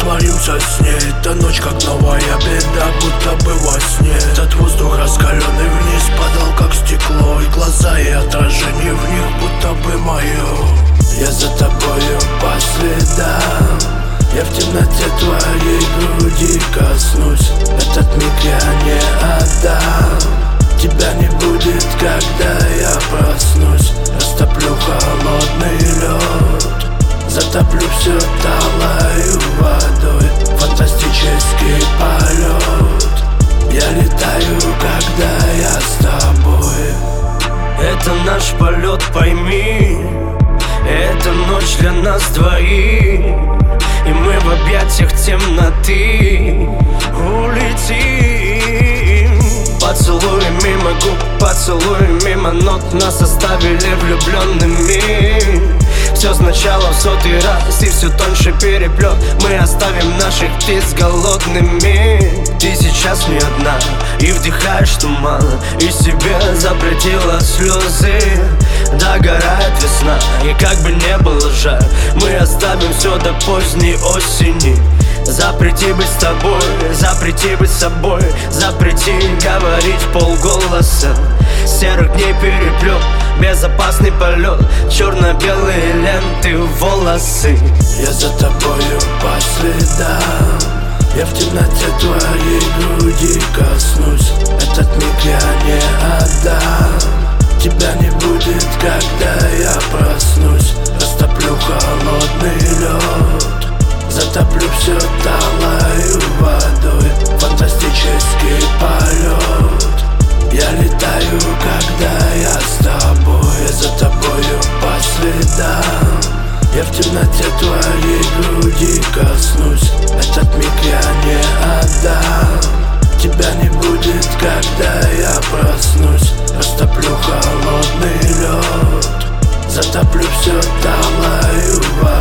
растворимся с ней. Эта ночь как новая беда, будто бы во сне. Этот воздух раскаленный вниз падал как стекло, и глаза и отражение в них будто бы мое. Я за тобою по следам, я в темноте твоей груди коснусь. Этот миг я не отдам, тебя не будет, когда я проснусь. Растоплю холодный лед, затоплю все талою водой. Фантастический полет, я летаю, когда я с тобой. Это наш полет, пойми, эта ночь для нас двоих, и мы в объятиях темноты улетим. Поцелуй мимо губ, поцелуй мимо нот, нас оставили влюбленными. Все сначала в сотый раз, и все тоньше переплет. Мы оставим наших птиц голодными. Ты сейчас не одна, и вдыхаешь туман, и себе запретила слезы. Догорает весна, и как бы не было жаль, мы оставим все до поздней осени. Запрети быть с тобой, запрети быть собой, запрети говорить вполголоса. Серых дней переплет, безопасный полет, черно-белые ленты, волосы. Я за тобою по следам, я в темноте твоей груди коснусь. Этот миг я не отдам, тебя не будет, когда я проснусь. Растоплю холодный лед, затоплю все талою водой. Фантастический полет, я летаю, когда я с тобой. Я за тобою по следам, я в темноте твоей груди коснусь. Этот миг я не отдам, тебя не будет, когда я проснусь. Растоплю холодный лед, затоплю все талою водой.